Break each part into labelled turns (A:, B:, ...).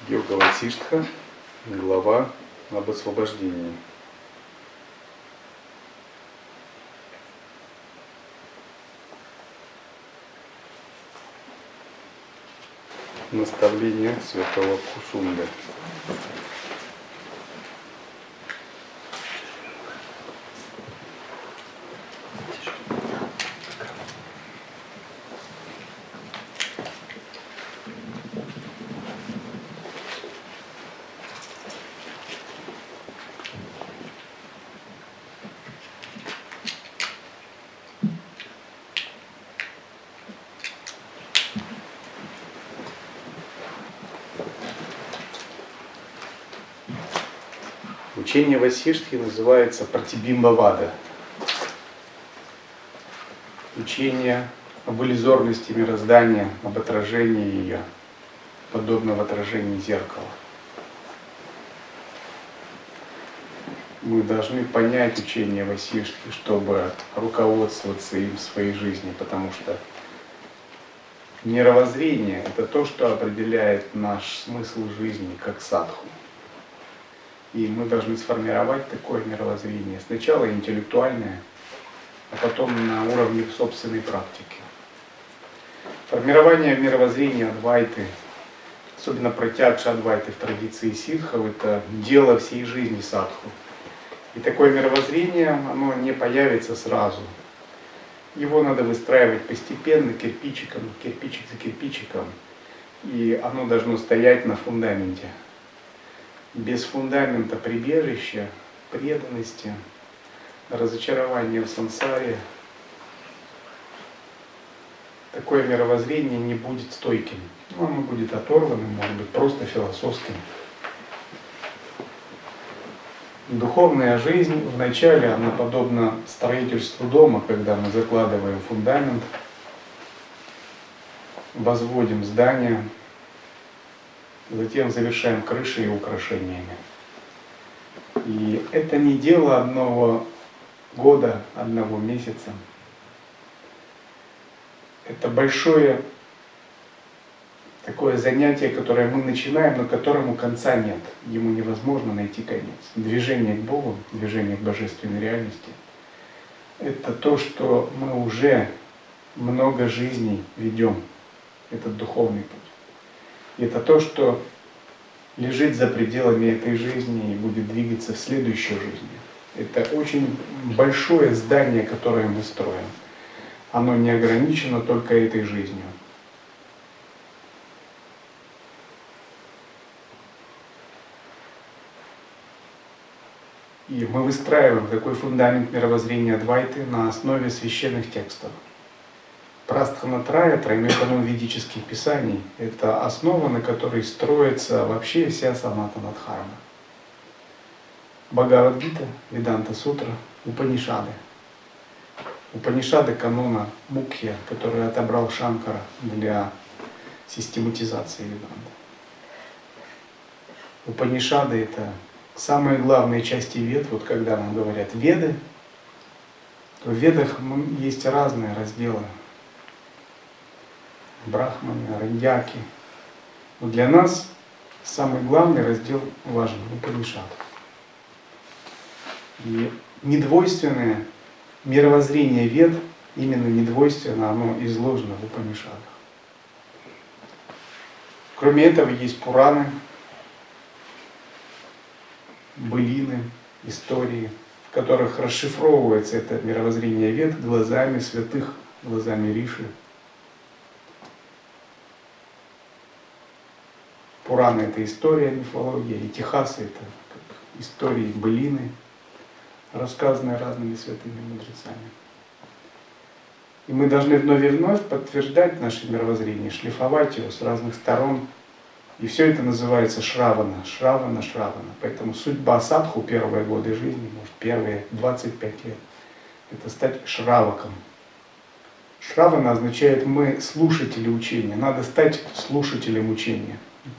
A: Йога Васиштха, глава об освобождении. Наставление святого Кусунды. Учение Васиштхи называется Пратибимбавада. Учение об иллюзорности мироздания, об отражении ее, подобно в отражении зеркала. Мы должны понять учение Васиштхи, чтобы руководствоваться им в своей жизни, потому что мировоззрение — это то, что определяет наш смысл жизни как садху. И мы должны сформировать такое мировоззрение. Сначала интеллектуальное, а потом на уровне собственной практики. Формирование мировоззрения Адвайты, особенно протягча Адвайты в традиции ситхов, это дело всей жизни садху. И такое мировоззрение, оно не появится сразу. Его надо выстраивать постепенно, кирпичик за кирпичиком. И оно должно стоять на фундаменте. Без фундамента прибежища, преданности, разочарования в сансаре, такое мировоззрение не будет стойким. Оно будет оторванным, может быть, просто философским. Духовная жизнь вначале, она подобна строительству дома, когда мы закладываем фундамент, возводим здание, затем завершаем крышей и украшениями. И это не дело одного года, одного месяца. Это большое такое занятие, которое мы начинаем, но которому конца нет. Ему невозможно найти конец. Движение к Богу, движение к божественной реальности — это то, что мы уже много жизней ведем, этот духовный путь. И это то, что лежит за пределами этой жизни и будет двигаться в следующей жизни. Это очень большое здание, которое мы строим. Оно не ограничено только этой жизнью. И мы выстраиваем такой фундамент мировоззрения Адвайты на основе священных текстов. Прастханатрая, тройной канон ведических писаний, это основа, на которой строится вообще вся Санатана-дхарма. Бхагавад-гита, Веданта-сутра, Упанишады. Упанишады канона Мукхья, который отобрал Шанкара для систематизации Веданты. Упанишады — это самые главные части Вед. Вот когда нам говорят Веды, то в Ведах есть разные разделы. Брахманы, Арандьяки. Но для нас самый главный раздел важен — Упанишад. И недвойственное мировоззрение Вед, именно недвойственно, оно изложено в Упанишадах. Кроме этого есть Пураны, былины, истории, в которых расшифровывается это мировоззрение Вед глазами святых, глазами Риши. Пураны — это история, мифология, итихасы — это истории, былины, рассказанные разными святыми мудрецами. И мы должны вновь и вновь подтверждать наше мировоззрение, шлифовать его с разных сторон. И все это называется шравана, шравана, шравана. Поэтому судьба садху первые годы жизни, может, первые 25 лет, это стать шраваком. Шравана означает мы слушатели учения. Надо стать слушателем учения.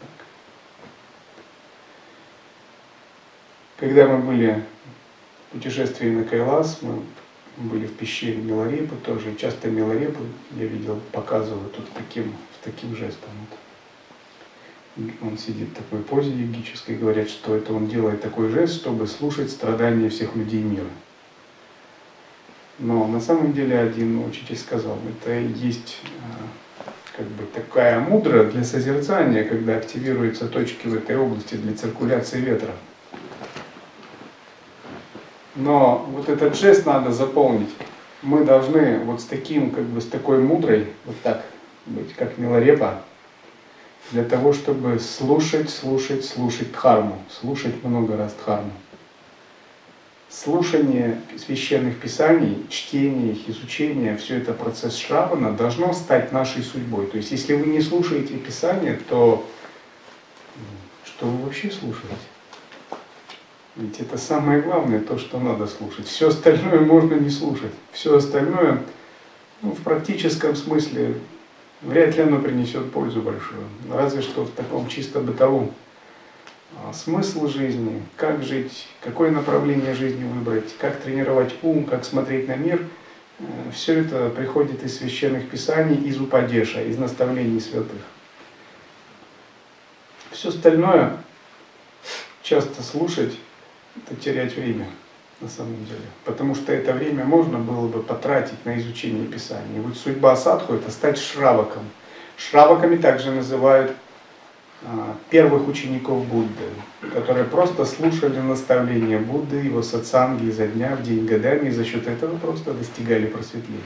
A: Когда мы были в путешествии на Кайлас, мы были в пещере Миларепы тоже. Часто Миларепу, я видел, показывают тут таким жестом. Он сидит в такой позе йогической, говорят, что это он делает такой жест, чтобы слушать страдания всех людей мира. Но на самом деле один учитель сказал, это и есть как бы такая мудра для созерцания, когда активируются точки в этой области для циркуляции ветра. Но вот этот жест надо заполнить. Мы должны вот с таким, как бы с такой мудрой, вот так быть, как Миларепа, для того, чтобы слушать дхарму, слушать много раз дхарму. Слушание священных писаний, чтение их, изучение, все это процесс шравана должно стать нашей судьбой. То есть, если вы не слушаете писания, то что вы вообще слушаете? Ведь это самое главное, то, что надо слушать. Все остальное можно не слушать. Все остальное, в практическом смысле, вряд ли оно принесет пользу большую. Разве что в таком чисто бытовом. Смысл жизни, как жить, какое направление жизни выбрать, как тренировать ум, как смотреть на мир, все это приходит из священных писаний, из упадеша, из наставлений святых. Все остальное часто слушать, это терять время на самом деле. Потому что это время можно было бы потратить на изучение писаний. И вот судьба садху — это стать шраваком. Шраваками также называют первых учеников Будды, которые просто слушали наставления Будды, его сатсанги изо дня в день годами, и за счет этого просто достигали просветления.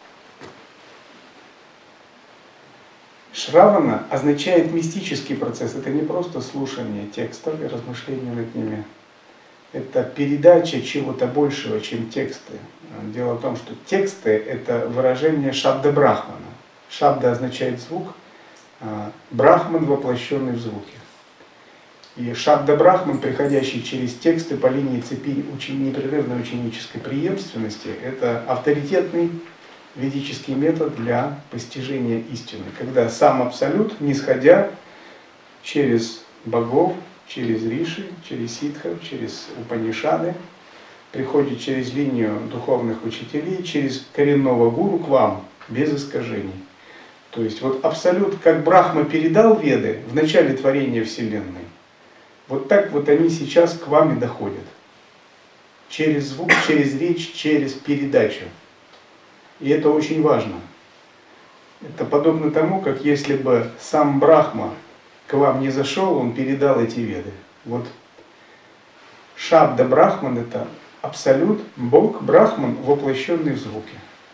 A: Шравана означает мистический процесс. Это не просто слушание текстов и размышления над ними. Это передача чего-то большего, чем тексты. Дело в том, что тексты — это выражение шабда брахмана. Шабда означает звук, брахман, воплощенный в звуке. И шабда брахман, приходящий через тексты по линии цепи непрерывной ученической преемственности, это авторитетный ведический метод для постижения истины. Когда сам Абсолют, нисходя через богов, через риши, через ситхов, через упанишады, приходит через линию духовных учителей, через коренного гуру к вам, без искажений. То есть вот Абсолют, как Брахма передал Веды в начале творения Вселенной, вот так вот они сейчас к вам и доходят. Через звук, через речь, через передачу. И это очень важно. Это подобно тому, как если бы сам Брахма к вам не зашел, он передал эти Веды. Вот Шабда Брахман — это Абсолют, Бог, Брахман, воплощенный в звуке.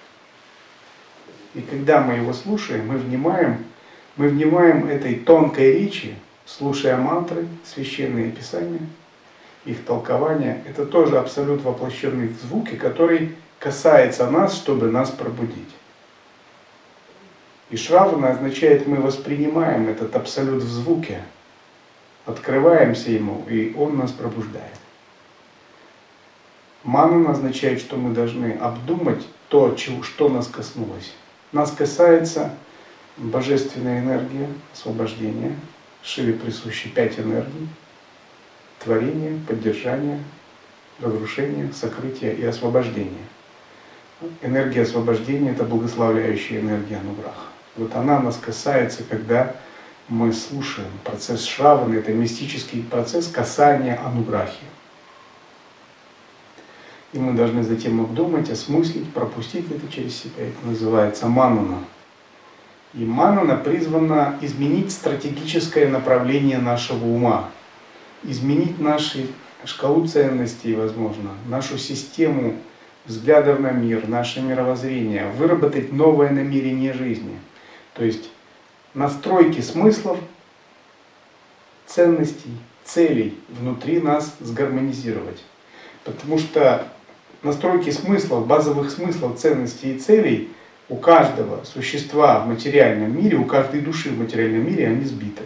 A: И когда мы его слушаем, мы внимаем этой тонкой речи, слушая мантры, священные писания, их толкования. Это тоже Абсолют, воплощенный в звуке, который касается нас, чтобы нас пробудить. И Шравана означает, мы воспринимаем этот Абсолют в звуке, открываемся ему, и он нас пробуждает. Манана означает, что мы должны обдумать то, что нас коснулось. Нас касается божественная энергия, освобождения. Шиве присущи 5 энергий: творение, поддержание, разрушение, сокрытие и освобождение. Энергия освобождения — это благословляющая энергия Ануграха. Вот она нас касается, когда мы слушаем. Процесс Шравана — это мистический процесс касания Ануграхи. И мы должны затем обдумать, осмыслить, пропустить это через себя. Это называется манана. И манана призвана изменить стратегическое направление нашего ума, изменить нашу шкалу ценностей, возможно, нашу систему взглядов на мир, наше мировоззрение, выработать новое намерение жизни. То есть настройки смыслов, ценностей, целей внутри нас сгармонизировать. Потому что настройки смыслов, базовых смыслов, ценностей и целей у каждого существа в материальном мире, у каждой души в материальном мире, они сбиты.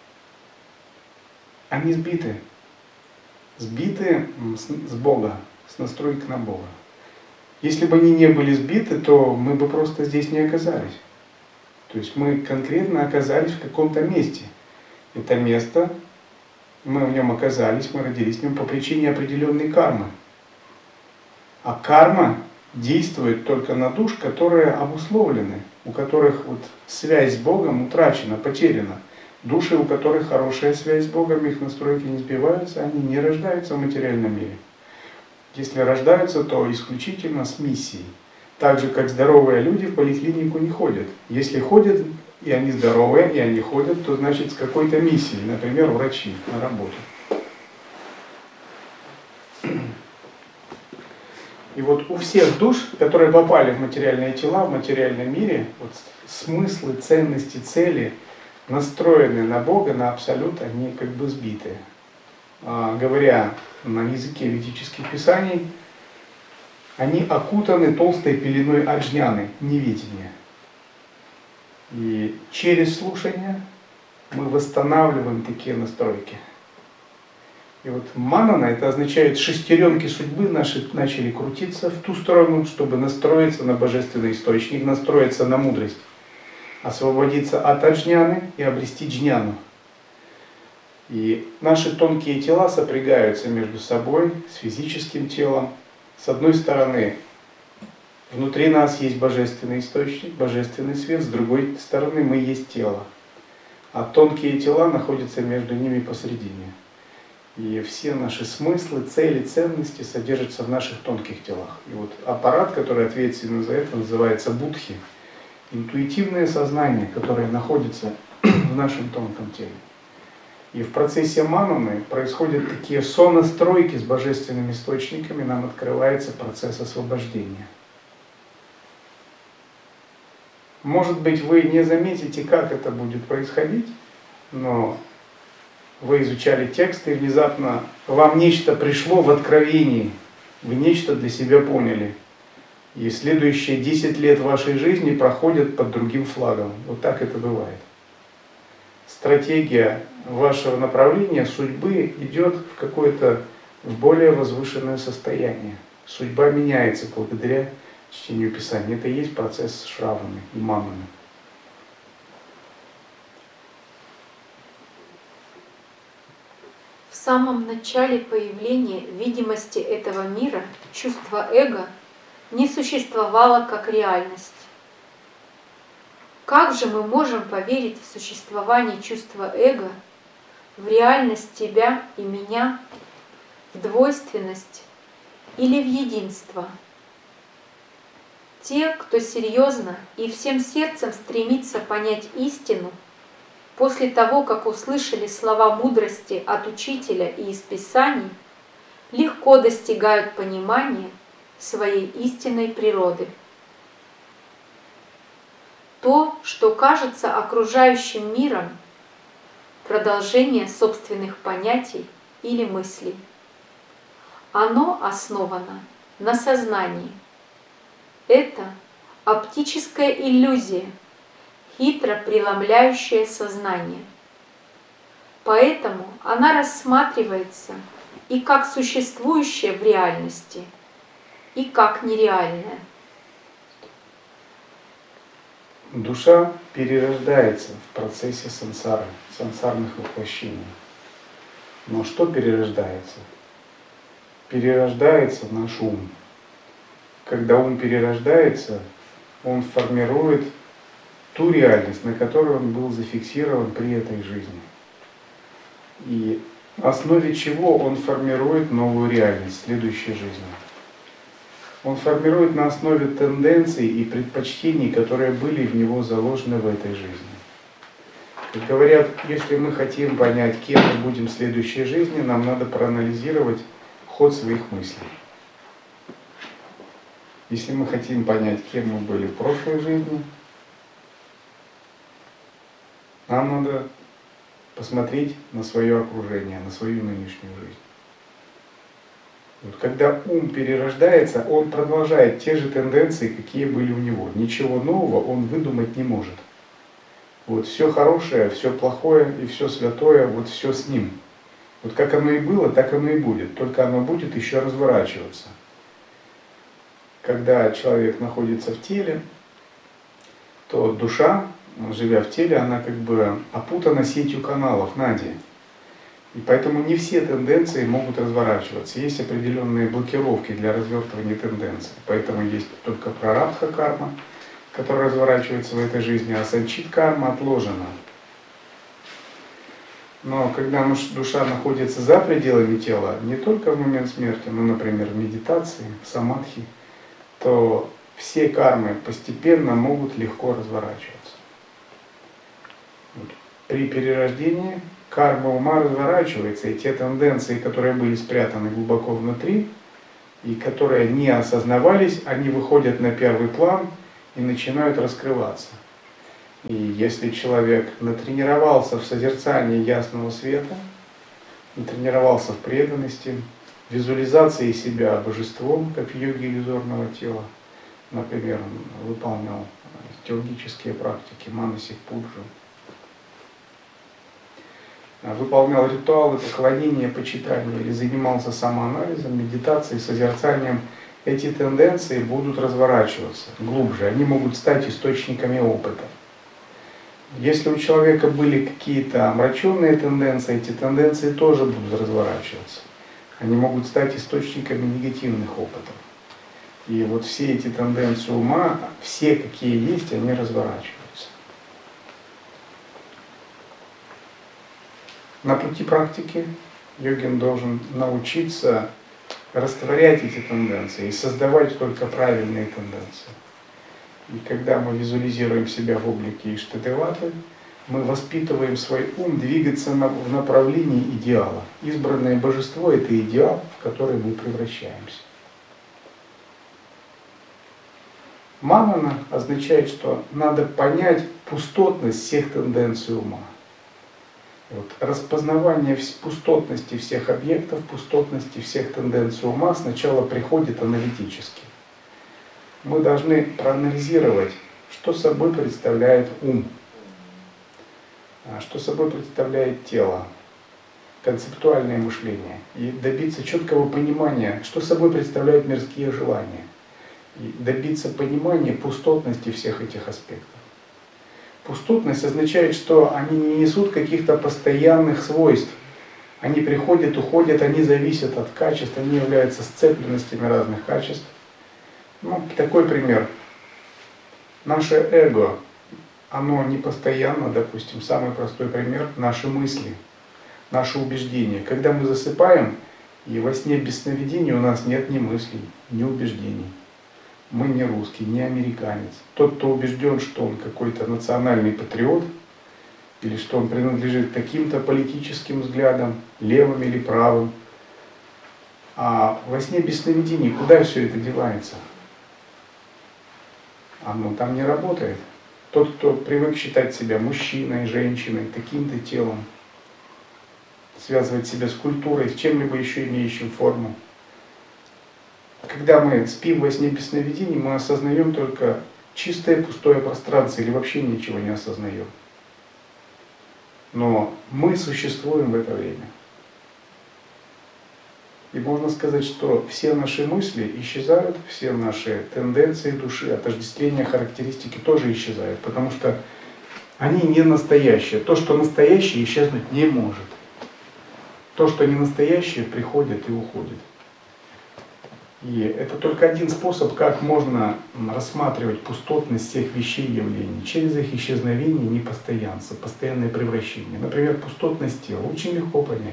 A: Они сбиты. Сбиты с Бога, с настройки на Бога. Если бы они не были сбиты, то мы бы просто здесь не оказались. То есть мы конкретно оказались в каком-то месте. Это место, мы в нем оказались, мы родились в нем по причине определенной кармы. А карма действует только на душ, которые обусловлены, у которых вот связь с Богом утрачена, потеряна. Души, у которых хорошая связь с Богом, их настройки не сбиваются, они не рождаются в материальном мире. Если рождаются, то исключительно с миссией. Так же, как здоровые люди в поликлинику не ходят. Если ходят, и они здоровые, и они ходят, то значит с какой-то миссией, например, врачи на работу. И вот у всех душ, которые попали в материальные тела, в материальном мире, вот смыслы, ценности, цели настроены на Бога, на Абсолют, они как бы сбиты. Говоря на языке ведических писаний, они окутаны толстой пеленой аджняны, неведения. И через слушание мы восстанавливаем такие настройки. И вот манана, это означает, шестеренки судьбы наши начали крутиться в ту сторону, чтобы настроиться на божественный источник, настроиться на мудрость, освободиться от аджняны и обрести джняну. И наши тонкие тела сопрягаются между собой с физическим телом. С одной стороны, внутри нас есть божественный источник, божественный свет, с другой стороны мы есть тело. А тонкие тела находятся между ними посередине. И все наши смыслы, цели, ценности содержатся в наших тонких телах. И вот аппарат, который ответственен за это, называется будхи. Интуитивное сознание, которое находится в нашем тонком теле. И в процессе мананы происходят такие сонастройки с божественными источниками, нам открывается процесс освобождения. Может быть, вы не заметите, как это будет происходить, но вы изучали тексты, и внезапно вам нечто пришло в откровении, вы нечто для себя поняли. И следующие 10 лет вашей жизни проходят под другим флагом. Вот так это бывает. Стратегия вашего направления, судьбы, идет в какое-то более возвышенное состояние. Судьба меняется благодаря чтению Писания. Это и есть процесс шраваны и мананы.
B: В самом начале появления видимости этого мира чувство эго не существовало как реальность. Как же мы можем поверить в существование чувства эго, в реальность тебя и меня, в двойственность или в единство? Те, кто серьезно и всем сердцем стремится понять истину, после того, как услышали слова мудрости от учителя и из Писаний, легко достигают понимания своей истинной природы. То, что кажется окружающим миром, продолжение собственных понятий или мыслей. Оно основано на сознании. Это оптическая иллюзия, хитро преломляющая сознание. Поэтому она рассматривается и как существующая в реальности, и как нереальная.
A: Душа перерождается в процессе сансары, сансарных воплощений. Но что перерождается? Перерождается наш ум. Когда ум перерождается, он формирует ту реальность, на которой он был зафиксирован при этой жизни. И на основе чего он формирует новую реальность, следующей жизни. Он формирует на основе тенденций и предпочтений, которые были в него заложены в этой жизни. Как говорят, если мы хотим понять, кем мы будем в следующей жизни, нам надо проанализировать ход своих мыслей. Если мы хотим понять, кем мы были в прошлой жизни, нам надо посмотреть на свое окружение, на свою нынешнюю жизнь. Вот когда ум перерождается, он продолжает те же тенденции, какие были у него. Ничего нового он выдумать не может. Вот все хорошее, все плохое и все святое, вот все с ним. Вот как оно и было, так оно и будет. Только оно будет еще разворачиваться. Когда человек находится в теле, то душа, живя в теле, она как бы опутана сетью каналов нади. И поэтому не все тенденции могут разворачиваться. Есть определенные блокировки для развертывания тенденций. Поэтому есть только прарабдха карма, которая разворачивается в этой жизни, а санчит карма отложена. Но когда душа находится за пределами тела, не только в момент смерти, но, например, в медитации, в самадхи, то все кармы постепенно могут легко разворачиваться. При перерождении карма ума разворачивается, и те тенденции, которые были спрятаны глубоко внутри, и которые не осознавались, они выходят на первый план и начинают раскрываться. И если человек натренировался в созерцании ясного света, натренировался в преданности, визуализации себя божеством, как в йоге иллюзорного тела, например, он выполнял теологические практики, манасик пуджу, выполнял ритуалы поклонения, почитания или занимался самоанализом, медитацией, созерцанием, эти тенденции будут разворачиваться глубже, они могут стать источниками опыта. Если у человека были какие-то омраченные тенденции, эти тенденции тоже будут разворачиваться. Они могут стать источниками негативных опытов. И вот все эти тенденции ума, все какие есть, они разворачиваются. На пути практики йогин должен научиться растворять эти тенденции и создавать только правильные тенденции. И когда мы визуализируем себя в облике Иштадеваты, мы воспитываем свой ум двигаться в направлении идеала. Избранное божество – это идеал, в который мы превращаемся. Манана означает, что надо понять пустотность всех тенденций ума. Вот. Распознавание пустотности всех объектов, пустотности всех тенденций ума сначала приходит аналитически. Мы должны проанализировать, что собой представляет ум, что собой представляет тело, концептуальное мышление, и добиться четкого понимания, что собой представляют мирские желания, и добиться понимания пустотности всех этих аспектов. Пустотность означает, что они не несут каких-то постоянных свойств. Они приходят, уходят, они зависят от качеств, они являются сцепленностями разных качеств. Ну, такой пример. Наше эго, оно не постоянно, допустим, самый простой пример, наши мысли, наши убеждения. Когда мы засыпаем, и во сне без сновидений у нас нет ни мыслей, ни убеждений. Мы не русский, не американец. Тот, кто убежден, что он какой-то национальный патриот, или что он принадлежит таким-то политическим взглядам, левым или правым, а во сне без сновидений куда все это девается? Оно там не работает. Тот, кто привык считать себя мужчиной, женщиной, таким-то телом, связывать себя с культурой, с чем-либо еще имеющим форму. Когда мы спим во сне без сновидений, мы осознаем только чистое пустое пространство или вообще ничего не осознаем. Но мы существуем в это время. И можно сказать, что все наши мысли исчезают, все наши тенденции души, отождествления, характеристики тоже исчезают, потому что они не настоящие. То, что настоящее, исчезнуть не может. То, что не настоящее, приходит и уходит. И это только один способ, как можно рассматривать пустотность всех вещей и явлений. Через их исчезновение, непостоянство, постоянное превращение. Например, пустотность тела очень легко понять.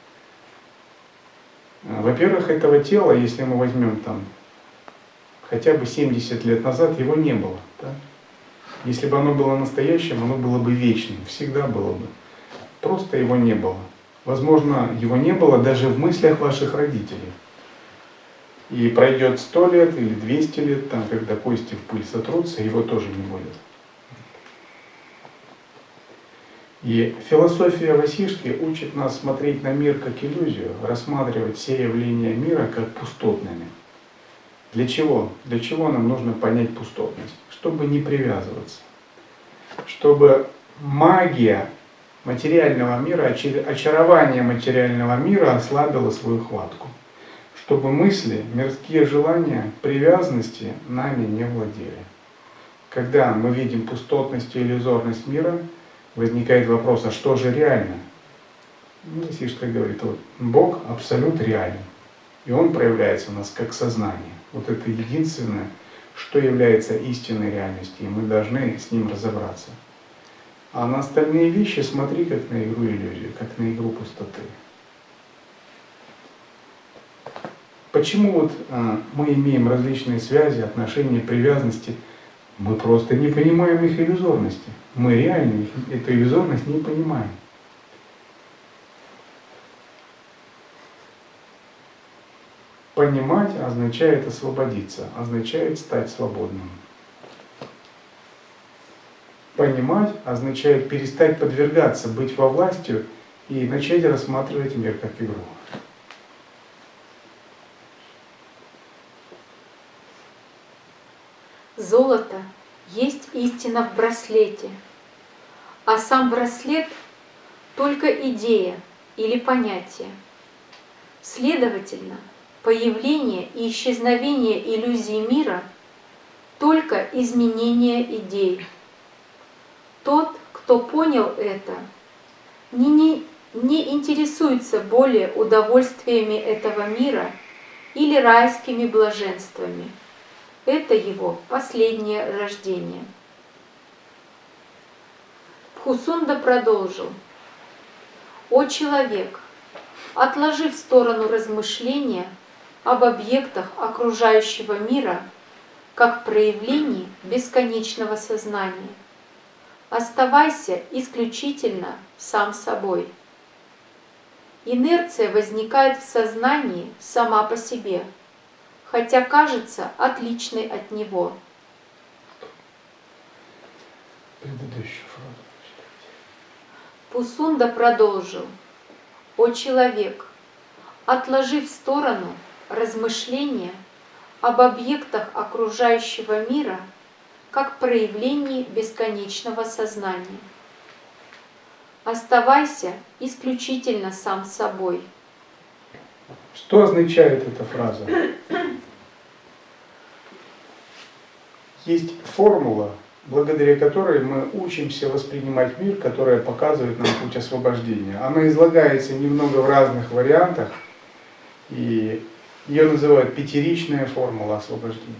A: Во-первых, этого тела, если мы возьмем там хотя бы 70 лет назад, его не было. Да? Если бы оно было настоящим, оно было бы вечным, всегда было бы. Просто его не было. Возможно, его не было даже в мыслях ваших родителей. И пройдет 100 лет или 200 лет, там, когда кости в пыль сотрутся, его тоже не будет. И философия Васишки учит нас смотреть на мир как иллюзию, рассматривать все явления мира как пустотными. Для чего? Для чего нам нужно понять пустотность? Чтобы не привязываться. Чтобы магия материального мира, очарование материального мира ослабило свою хватку. Чтобы мысли, мирские желания, привязанности нами не владели. Когда мы видим пустотность и иллюзорность мира, возникает вопрос, а что же реально? Васишка говорит, вот, Бог абсолют реален. И Он проявляется у нас как сознание. Вот это единственное, что является истинной реальностью, и мы должны с Ним разобраться. А на остальные вещи смотри как на игру иллюзии, как на игру пустоты. Почему вот мы имеем различные связи, отношения, привязанности? Мы просто не понимаем их иллюзорности. Мы реально эту иллюзорность не понимаем. Понимать означает освободиться, означает стать свободным. Понимать означает перестать подвергаться, быть во власти и начать рассматривать мир как игру.
B: Золото есть истина в браслете, а сам браслет — только идея или понятие. Следовательно, появление и исчезновение иллюзий мира — только изменение идей. Тот, кто понял это, не интересуется более удовольствиями этого мира или райскими блаженствами. Это его последнее рождение. Бхусунда продолжил: «О человек, отложи в сторону размышления об объектах окружающего мира как проявлении бесконечного сознания. Оставайся исключительно сам собой. Инерция возникает в сознании сама по себе, хотя кажется отличной от него».
A: Предыдущую фразу.
B: Бхусунда продолжил: «О человек, отложи в сторону размышления об объектах окружающего мира как проявлении бесконечного сознания. Оставайся исключительно сам собой».
A: Что означает эта фраза? Есть формула, благодаря которой мы учимся воспринимать мир, которая показывает нам путь освобождения. Она излагается немного в разных вариантах, и ее называют пятеричная формула освобождения.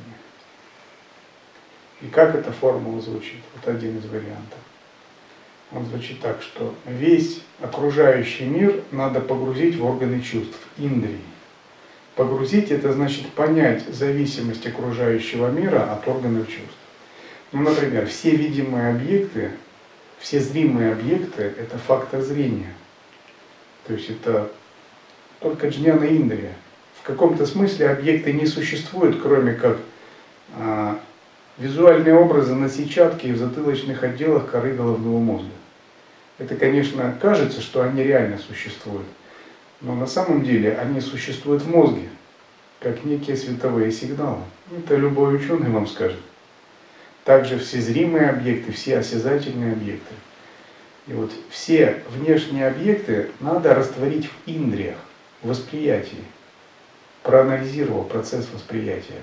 A: И как эта формула звучит? Вот один из вариантов. Он звучит так, что весь окружающий мир надо погрузить в органы чувств, индрии. Погрузить — это значит понять зависимость окружающего мира от органов чувств. Ну, например, все видимые объекты, все зримые объекты — это фактор зрения. То есть это только джняна индрия. В каком-то смысле объекты не существуют, кроме как визуальные образы на сетчатке и в затылочных отделах коры головного мозга. Это, конечно, кажется, что они реально существуют, но на самом деле они существуют в мозге, как некие световые сигналы. Это любой ученый вам скажет. Также все зримые объекты, все осязательные объекты. И вот все внешние объекты надо растворить в индриях, в восприятии, проанализировав процесс восприятия.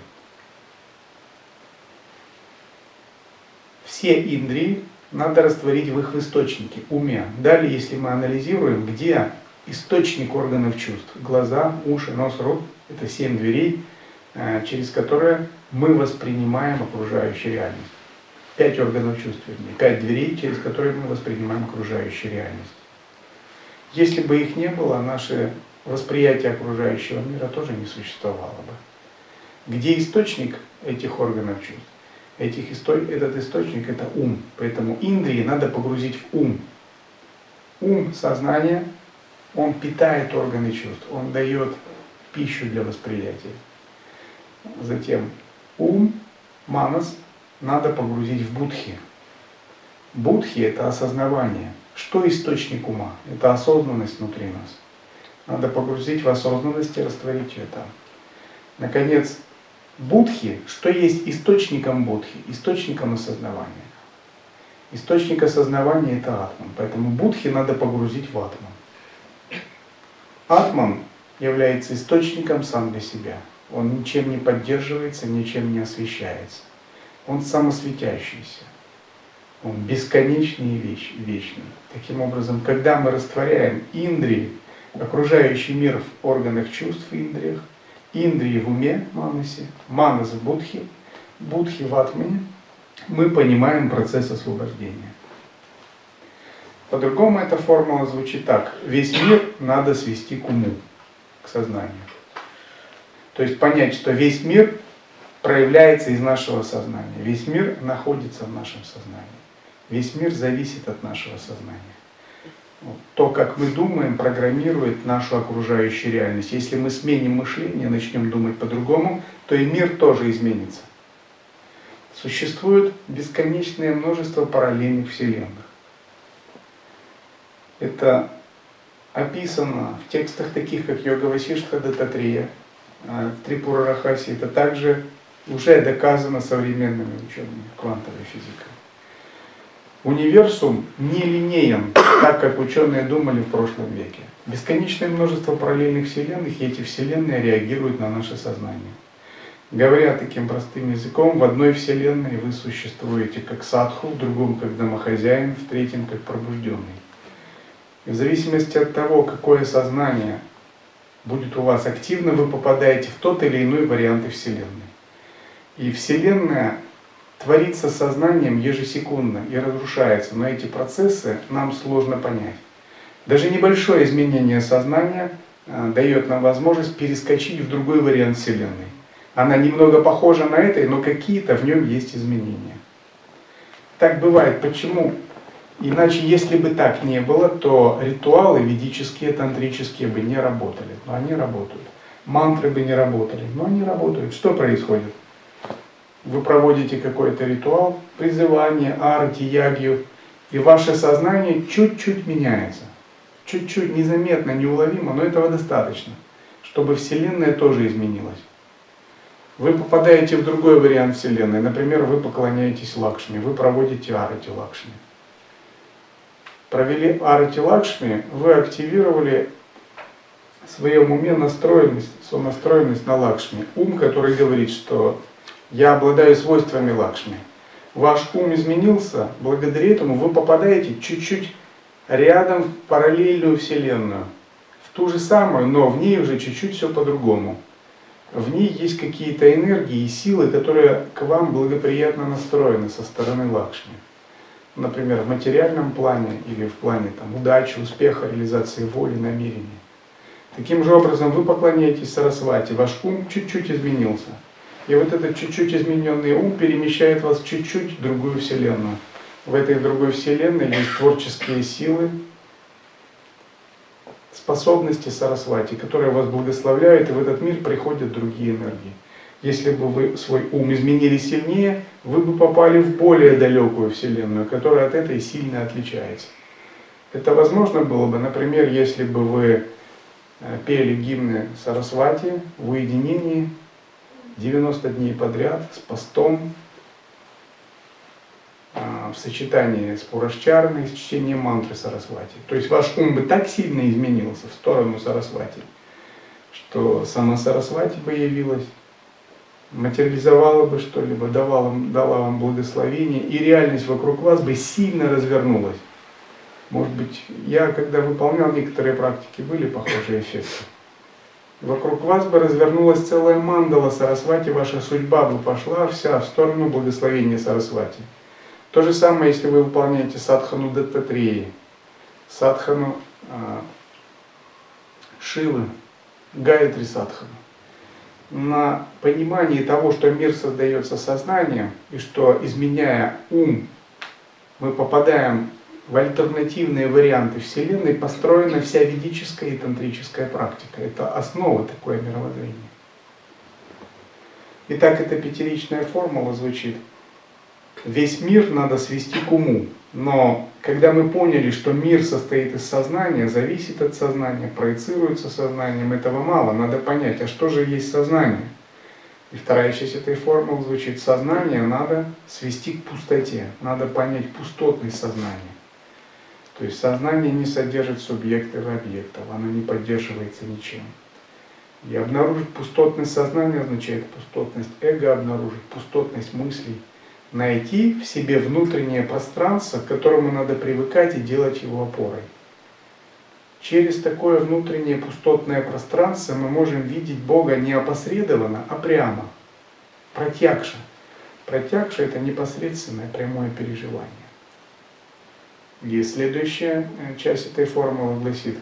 A: Все индрии надо растворить в их источнике, уме. Далее, если мы анализируем, где источник органов чувств, глаза, уши, нос, рот, это 7 дверей, через которые мы воспринимаем окружающую реальность. 5 органов чувств, вернее, 5 дверей, через которые мы воспринимаем окружающую реальность. Если бы их не было, наше восприятие окружающего мира тоже не существовало бы. Где источник этих органов чувств? Этот источник — это ум. Поэтому индрии надо погрузить в ум. Ум, сознание, он питает органы чувств, он дает пищу для восприятия. Затем ум, манас, надо погрузить в будхи. Будхи — это осознавание. Что источник ума? Это осознанность внутри нас. Надо погрузить в осознанность и растворить ее там. Наконец, будхи, что есть источником будхи? Источником осознавания. Источник осознавания — это атман. Поэтому будхи надо погрузить в атман. Атман является источником сам для себя. Он ничем не поддерживается, ничем не освещается. Он самосветящийся. Он бесконечный и вечный. Таким образом, когда мы растворяем индрии, окружающий мир в органах чувств и индриях, индрии в уме, манасе, манас в будхи, будхи в атмане, мы понимаем процесс освобождения. По-другому эта формула звучит так. Весь мир надо свести к уму, к сознанию. То есть понять, что весь мир проявляется из нашего сознания. Весь мир находится в нашем сознании. Весь мир зависит от нашего сознания. Вот. То, как мы думаем, программирует нашу окружающую реальность. Если мы сменим мышление, начнем думать по-другому, то и мир тоже изменится. Существует бесконечное множество параллельных вселенных. Это описано в текстах таких, как Йога Васиштха Даттатрея, Трипура Рахаси. Это также уже доказано современными учеными, квантовой физикой. Универсум нелинеен, так как ученые думали в прошлом веке. Бесконечное множество параллельных вселенных, и эти вселенные реагируют на наше сознание. Говоря таким простым языком, в одной вселенной вы существуете как садху, в другом как домохозяин, в третьем как пробужденный. И в зависимости от того, какое сознание будет у вас активно, вы попадаете в тот или иной вариант вселенной. И вселенная творится сознанием ежесекундно и разрушается, но эти процессы нам сложно понять. Даже небольшое изменение сознания дает нам возможность перескочить в другой вариант вселенной. Она немного похожа на этой, но какие-то в нем есть изменения. Так бывает. Почему? Иначе, если бы так не было, то ритуалы ведические, тантрические бы не работали. Но они работают. Мантры бы не работали. Но они работают. Что происходит? Вы проводите какой-то ритуал, призывание, арати, ягью, и ваше сознание чуть-чуть меняется. Чуть-чуть, незаметно, неуловимо, но этого достаточно, чтобы Вселенная тоже изменилась. Вы попадаете в другой вариант Вселенной. Например, вы поклоняетесь Лакшми, вы проводите арати Лакшми. Провели арати Лакшми, вы активировали в своем уме сонастроенность на Лакшми. Ум, который говорит, что я обладаю свойствами Лакшми. Ваш ум изменился, благодаря этому вы попадаете чуть-чуть рядом в параллельную Вселенную. В ту же самую, но в ней уже чуть-чуть все по-другому. В ней есть какие-то энергии и силы, которые к вам благоприятно настроены со стороны Лакшми. Например, в материальном плане или в плане удачи, успеха, реализации воли, намерений. Таким же образом вы поклоняетесь Сарасвати, ваш ум чуть-чуть изменился. И вот этот чуть-чуть измененный ум перемещает вас в чуть-чуть другую вселенную. В этой другой вселенной есть творческие силы, способности Сарасвати, которые вас благословляют, и в этот мир приходят другие энергии. Если бы вы свой ум изменили сильнее, вы бы попали в более далекую вселенную, которая от этой сильно отличается. Это возможно было бы, например, если бы вы пели гимны Сарасвати в уединении 90 дней подряд с постом, в сочетании с Пурашчарной, с чтением мантры Сарасвати. То есть ваш ум бы так сильно изменился в сторону Сарасвати, что сама Сарасвати бы явилась, материализовала бы что-либо, дала вам благословение, и реальность вокруг вас бы сильно развернулась. Может быть, я, когда выполнял некоторые практики, были похожие эффекты. Вокруг вас бы развернулась целая мандала Сарасвати, ваша судьба бы пошла вся в сторону благословения Сарасвати. То же самое, если вы выполняете садхану Даттатреи, садхану Шивы, Гаятри садхану. На понимании того, что мир создается сознанием, и что, изменяя ум, мы попадаем в альтернативные варианты Вселенной, построена вся ведическая и тантрическая практика. Это основа такое мировоззрения. Итак, эта пятиричная формула звучит. Весь мир надо свести к уму. Но когда мы поняли, что мир состоит из сознания, зависит от сознания, проецируется сознанием, этого мало. Надо понять, а что же есть сознание? И вторая часть этой формулы звучит. Сознание надо свести к пустоте. Надо понять пустотность сознания. То есть сознание не содержит субъектов и объектов, оно не поддерживается ничем. И обнаружить пустотность сознания означает пустотность эго, обнаружить пустотность мыслей, найти в себе внутреннее пространство, к которому надо привыкать и делать его опорой. Через такое внутреннее пустотное пространство мы можем видеть Бога не опосредованно, а прямо. Пратьякша. Пратьякша — это непосредственное прямое переживание. И следующая часть этой формулы гласит: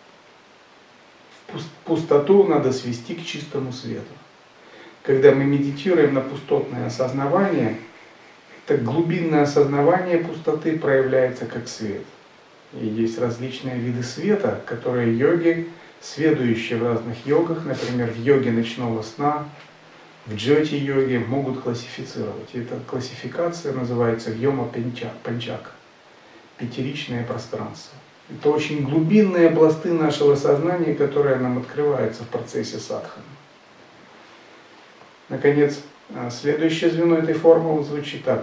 A: пустоту надо свести к чистому свету. Когда мы медитируем на пустотное осознавание, это глубинное осознавание пустоты проявляется как свет. И есть различные виды света, которые йоги, сведущие в разных йогах, например, в йоге ночного сна, в джоти-йоге, могут классифицировать. И эта классификация называется вьома панчака, пятеричное пространство. Это очень глубинные пласты нашего сознания, которые нам открываются в процессе садханы. Наконец, следующее звено этой формулы звучит так.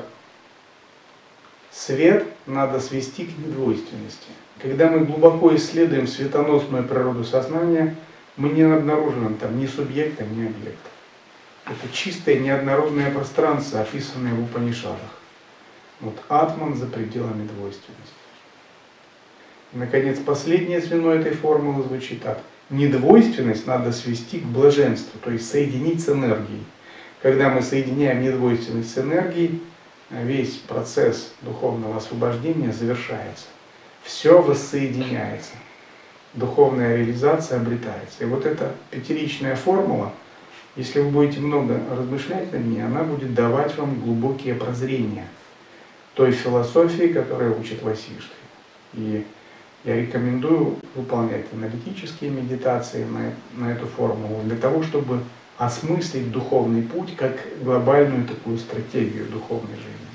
A: Свет надо свести к недвойственности. Когда мы глубоко исследуем светоносную природу сознания, мы не обнаруживаем там ни субъекта, ни объекта. Это чистое неоднородное пространство, описанное в Упанишадах. Вот атман за пределами двойственности. И, наконец, последнее звено этой формулы звучит так. Недвойственность надо свести к блаженству, то есть соединить с энергией. Когда мы соединяем недвойственность с энергией, весь процесс духовного освобождения завершается. Все воссоединяется. Духовная реализация обретается. И вот эта пятеричная формула, если вы будете много размышлять над ней, она будет давать вам глубокие прозрения той философии, которая учит Васиштхи. И я рекомендую выполнять аналитические медитации на эту формулу для того, чтобы осмыслить духовный путь как глобальную такую стратегию духовной жизни.